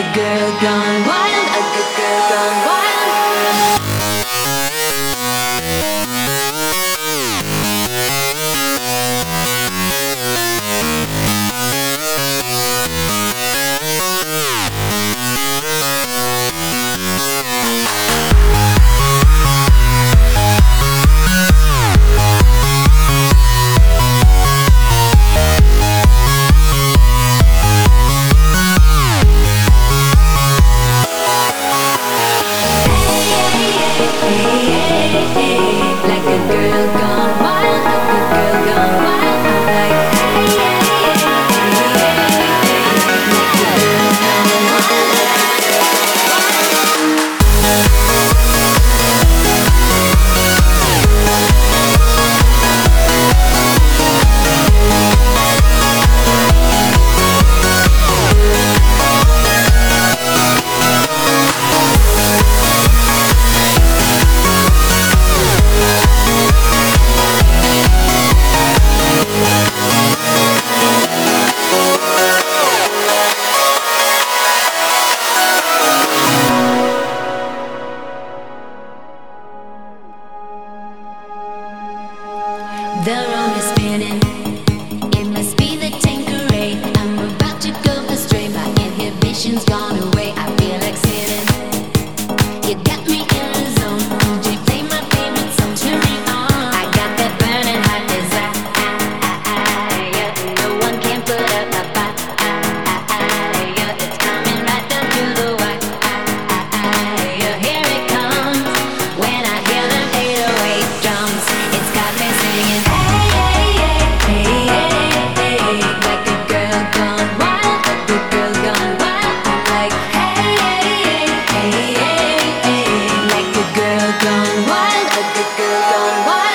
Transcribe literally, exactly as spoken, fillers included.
good girl gone wild, a good girl gone wild. The room is spinning. It must be the Tanqueray. I'm about to go astray. My inhibitions gone away. I feel like sitting. You got me in the zone. D J, play my favorite song. Turn me on. I got that burning hot desire. No one can put up my fire. It's coming right down to the wire. Here it comes. When I hear them eight oh eight drums, it's got me singing. Gone wild, a good girl gone wild.